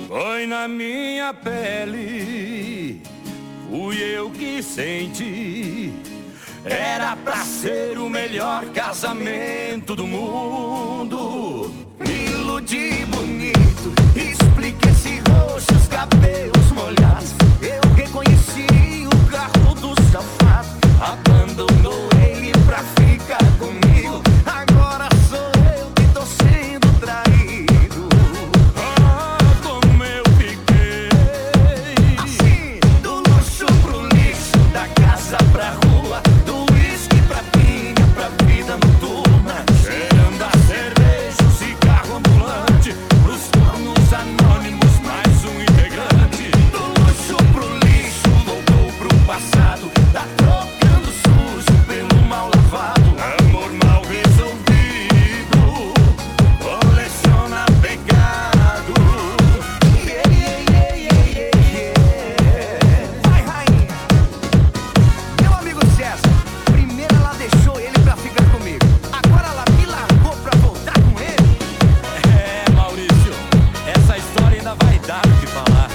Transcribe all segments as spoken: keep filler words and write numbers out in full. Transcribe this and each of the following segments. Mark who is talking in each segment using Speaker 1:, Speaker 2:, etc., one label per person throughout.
Speaker 1: Foi na minha pele, fui eu que senti. Era pra ser o melhor casamento do mundo. Me iludi bonito, expliquei esse rosto, os cabelos molhados. Eu reconheci o carro do safado. Abandonou ele pra ficar comigo. Agora sou eu que tô sendo traído. Ah, como eu fiquei assim, do luxo pro lixo, da casa pra rua, do uísque pra pinga, pra vida noturna, cheirando a cerveja, o cigarro ambulante, pros cornos anônimos, mais um integrante. Do luxo pro lixo, voltou pro passado, tá trocando sujo pelo mal lavado. Amor mal resolvido, coleciona pecado. Yeah, yeah, yeah, yeah, yeah. Vai, rainha. Meu amigo César, primeiro ela deixou ele pra ficar comigo, agora ela me largou pra voltar com ele. É, Maurício, essa história ainda vai dar o que falar.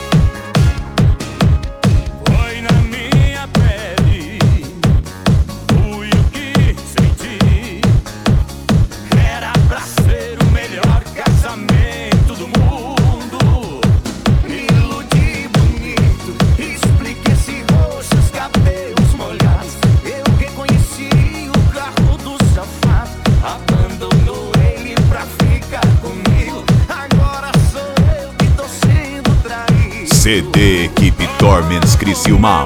Speaker 1: Foi na minha pele, fui o que senti. Era pra ser o melhor casamento do mundo. Me iludi bonito, expliquei esse rosto, os cabelos molhados. Eu reconheci o carro do safado. Abandonou ele pra ficar comigo. Agora sou eu que tô sendo traído.
Speaker 2: C D Equipe Torments Criciúma.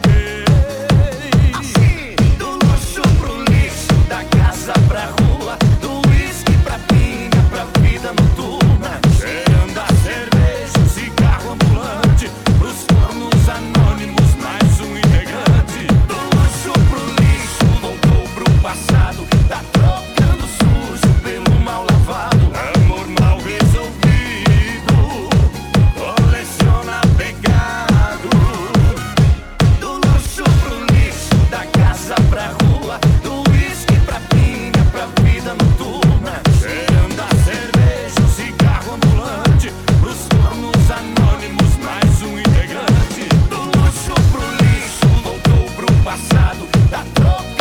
Speaker 1: Assim, do luxo pro lixo, da casa pra rua, do uísque pra pinga, pra vida noturna, cheirando a cerveja, o cigarro ambulante, pros cornos anônimos, mais um integrante. Do luxo pro lixo, voltou pro passado, tá trocando sujo pelo mal lavado. Amor mal resolvido, coleciona pecado. Do luxo pro lixo, da casa pra rua, do uísque pra pinga, pra vida noturna, cheirando a cerveja, o cigarro ambulante, pros cornos anônimos, mais um integrante. Do luxo pro lixo, voltou pro passado, tá trocando